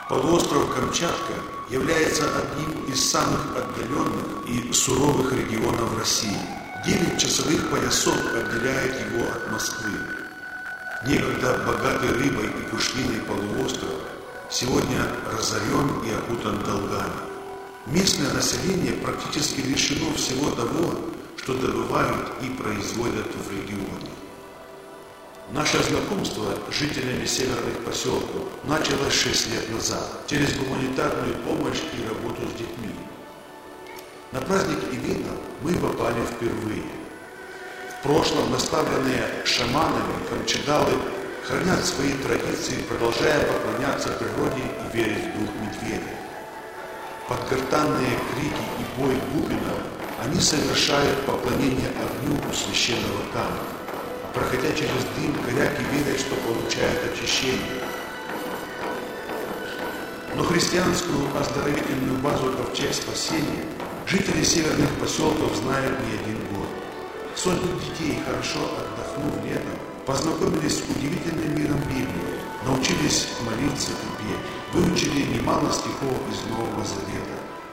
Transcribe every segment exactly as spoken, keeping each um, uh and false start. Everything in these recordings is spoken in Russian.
Полуостров Камчатка является одним из самых отдаленных и суровых регионов России. Девять часовых поясов отделяет его от Москвы. Некогда богатый рыбой и пушниной полуостров сегодня разорен и окутан долгами. Местное население практически лишено всего того, что добывают и производят в регионе. Наше знакомство с жителями северных поселков началось шесть лет назад через гуманитарную помощь и работу с детьми. На праздник Ивина мы попали впервые. В прошлом наставленные шаманами камчадалы хранят свои традиции, продолжая поклоняться природе и верить в дух медведя. Под гортанные крики и бой бубенов они совершают поклонение огню у священного камня. Проходя через дым, коряки верят, что получают очищение. Но христианскую оздоровительную базу Ковчег Спасения жители северных поселков знают не один год. Сотни детей, хорошо отдохнув летом, познакомились с удивительным миром Библии, научились молиться и петь, выучили немало стихов из Нового Завета.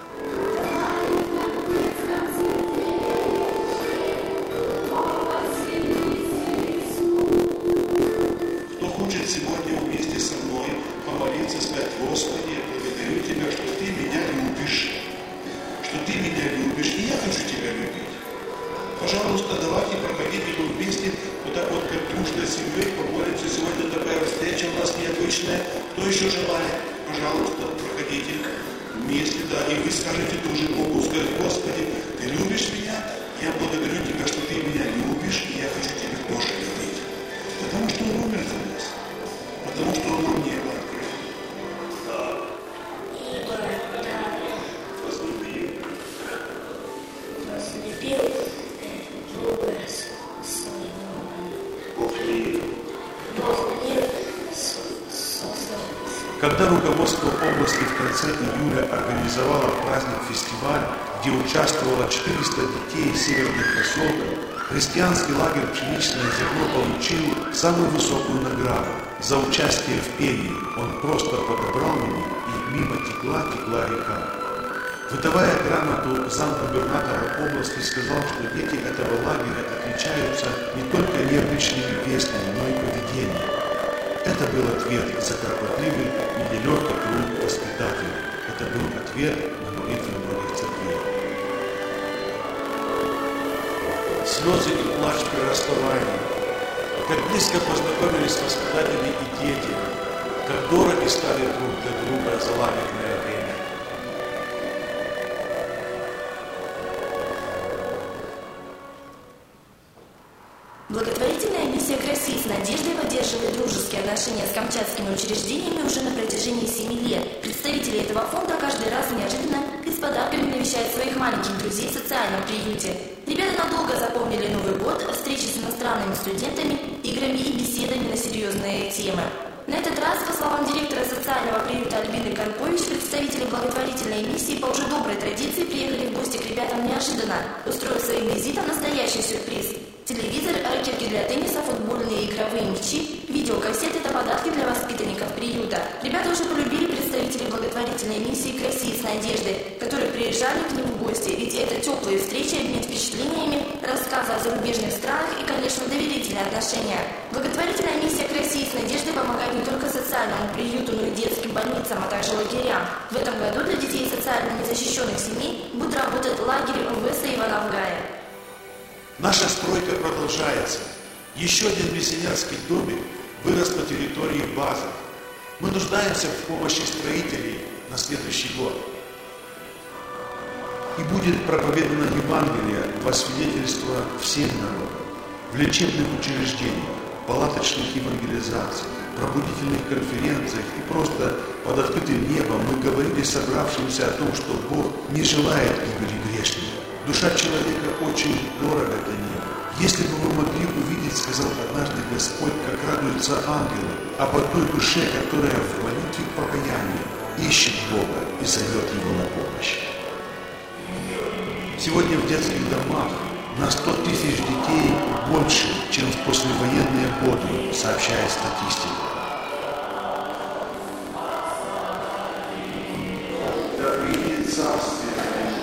Сегодня вместе со мной помолиться, сказать: Господи, благодарю Тебя, что Ты меня любишь, что Ты меня любишь, и я хочу Тебя любить. Пожалуйста, давайте проходите тут вместе, вот так вот как дружной семьей помолимся. Сегодня такая встреча у нас необычная. Кто еще желает? Пожалуйста, проходите вместе, да, и вы скажете тоже Богу, скажите: Господи, Ты любишь меня, я благодарю Тебя, что Ты меня любишь, и я хочу Тебя тоже любить. Потому что Он умер за нас. Потому что он нам небо открыл. Да. Небо, да. Возлюбил. Возлюбил Бога своего. Бог мир. Бог мир создал. Когда руководство области в конце июля организовало праздник-фестиваль, где участвовало четыреста детей северных поселков, христианский лагерь «Пшеничное зерно» получил самую высокую награду. За участие в пении он просто подобрал меня, и мимо текла-текла река. Выдавая грамоту замгубернатора области, сказал, что дети этого лагеря отличаются не только необычными песнями, но и поведением. Это был ответ за кропотливый и нелегкий труд воспитателей. Это был ответ на молитвы многих церквей. Слезы и плач при расставании. Как близко познакомились воспитатели и дети, как дороги стали друг для друга за лагерное время. Благотворительная миссия «России с надеждой» поддерживает дружеские отношения с камчатскими учреждениями уже на протяжении семи лет. Представители этого фонда каждый раз неожиданно и с подарками навещают своих маленьких друзей в социальном приюте. Ребята надолго запомнили Новый год, встречи с иностранными студентами, играми и беседами на серьезные темы. На этот раз, по словам директора социального приюта Альбины Карпович, представители благотворительной миссии по уже доброй традиции приехали в гости к ребятам неожиданно, устроив своим визитом настоящий сюрприз. Телевизор, ракетки для тенниса, футбольные игровые мячи, видеокассеты – это подарки для воспитанников приюта. Ребята уже полюбили представителей благотворительной миссии к России с надеждой, которые приезжали к ним в гости, ведь это теплые встречи, обмен впечатлениями, рассказы о зарубежных странах и, конечно, доверительные отношения. Благотворительная миссия к России с надеждой помогает не только социальному приюту, но и детским больницам, а также лагерям. В этом году для детей социально незащищенных семей будет работать лагерь УВЭСа Ивана Гая. Наша стройка продолжается. Еще один миссионерский домик вырос на территории базы. Мы нуждаемся в помощи строителей на следующий год. И будет проповедано Евангелие во свидетельство всем народам, в лечебных учреждениях, палаточных евангелизациях, пробудительных конференциях и просто под открытым небом мы говорили собравшимся о том, что Бог не желает гибели грешника. Душа человека очень дорога для Него. Если бы вы могли увидеть, сказал однажды Господь, как радуются ангелы об одной душе, которая в молитве покаяния ищет Бога и зовет Его на помощь. Сегодня в детских домах на сто тысяч детей больше, чем в послевоенные годы, сообщает статистика. царствие Твое.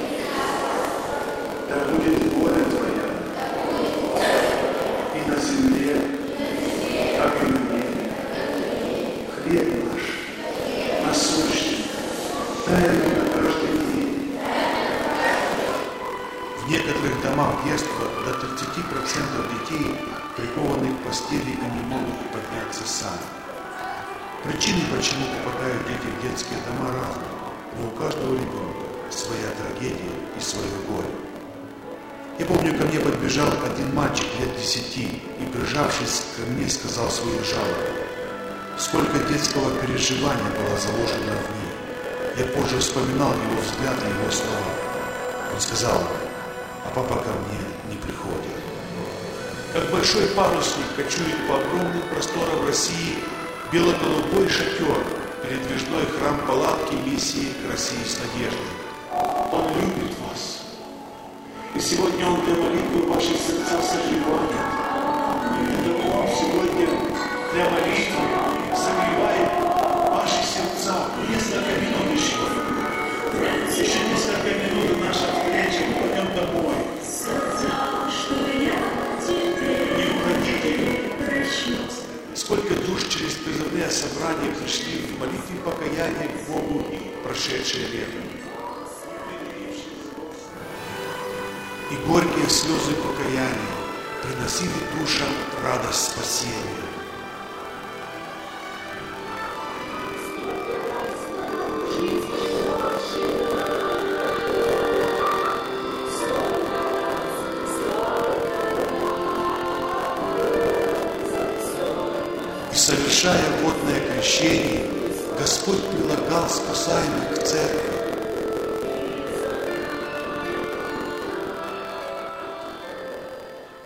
Да будет воля Твоя и на земле, как и на небе. Хлеб наш насущный дай нам каждый день. В некоторых домах детства до тридцати процентов детей прикованы к постели и не могут подняться сами. Причины, почему попадают дети в детские дома, разные, но у каждого ребенка своя трагедия и свое горе. Я помню, ко мне подбежал один мальчик лет десяти и, прижавшись ко мне, сказал свою жалобу. Сколько детского переживания было заложено в ней. Я позже вспоминал его взгляд и его слова. Он сказал: а папа ко мне не приходит. Как большой парусник кочует по огромным просторам России бело-голубой шатер, передвижной храм палатки миссии к России с надеждой. Он любит вас. И сегодня Он для молитвы ваши сердца согревает. И Он сегодня для молитвы согревает ваши сердца. Несколько минут еще. Еще несколько минут и наша встреча. Мы пойдем домой. Не уходите. Сколько душ через призывные собрания пришли в молитве покаяния к Богу прошедшее лето. И горькие слезы покаяния приносили душам радость спасения. И совершая водное крещение, Господь прилагал спасаемых к церкви,